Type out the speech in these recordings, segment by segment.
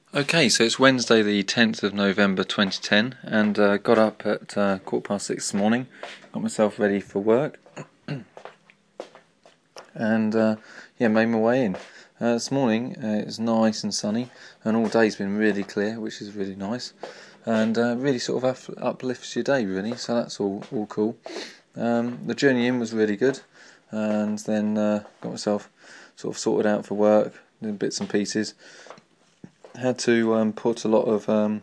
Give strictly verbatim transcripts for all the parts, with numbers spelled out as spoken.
Okay, so it's Wednesday the tenth of November twenty ten, and uh, got up at uh, quarter past six this morning, got myself ready for work, and uh, yeah, made my way in. Uh, this morning uh, it's nice and sunny, and all day's been really clear, which is really nice, and uh, really sort of up- uplifts your day really, so that's all, all cool. Um, the journey in was really good, and then uh, got myself sort of sorted out for work, did bits and pieces. Had to um, put a lot of um,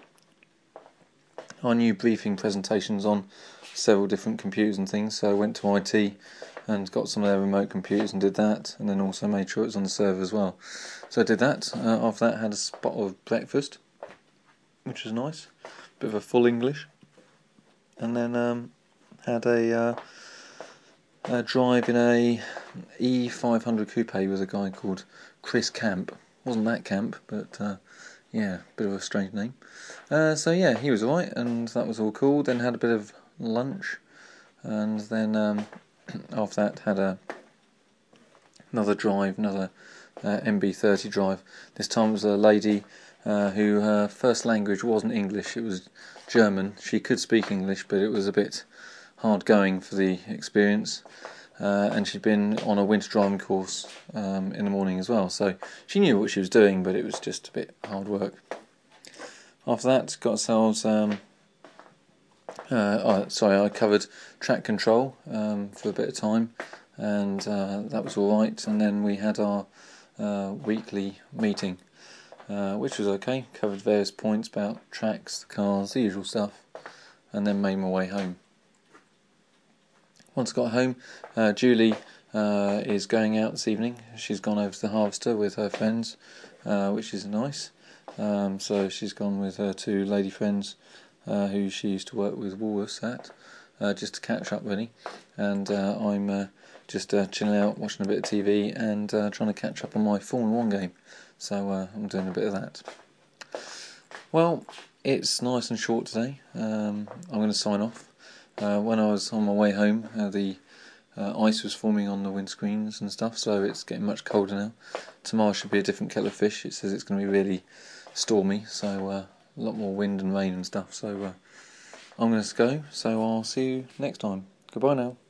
our new briefing presentations on several different computers and things, so I went to I T and got some of their remote computers and did that, and then also made sure it was on the server as well. So I did that. Uh, after that, had a spot of breakfast, which was nice, bit of a full English, and then um, had a, uh, a drive in a E five hundred coupe with a guy called Chris Camp. Wasn't that Camp, but uh, yeah, bit of a strange name. Uh, so yeah, he was alright, and that was all cool. Then had a bit of lunch, and then um, after that had a another drive, another uh, M B thirty drive. This time it was a lady uh, who her first language wasn't English, it was German. She could speak English, but it was a bit hard going for the experience. Uh, and she'd been on a winter driving course um, in the morning as well, so she knew what she was doing, but it was just a bit hard work. After that, got ourselves. Um, uh, oh, sorry, I covered track control um, for a bit of time, and uh, that was all right. And then we had our uh, weekly meeting, uh, which was okay. Covered various points about tracks, the cars, the usual stuff, and then made my way home. Once I got home, uh, Julie uh, is going out this evening. She's gone over to the Harvester with her friends, uh, which is nice. Um, so she's gone with her two lady friends uh, who she used to work with Woolworths at, uh, just to catch up really. And uh, I'm uh, just uh, chilling out, watching a bit of T V and uh, trying to catch up on my Formula One game. So uh, I'm doing a bit of that. Well, it's nice and short today. Um, I'm going to sign off. Uh, when I was on my way home, uh, the uh, ice was forming on the windscreens and stuff, so it's getting much colder now. Tomorrow should be a different kettle of fish. It says it's going to be really stormy, so uh, a lot more wind and rain and stuff. So uh, I'm going to go, so I'll see you next time. Goodbye now.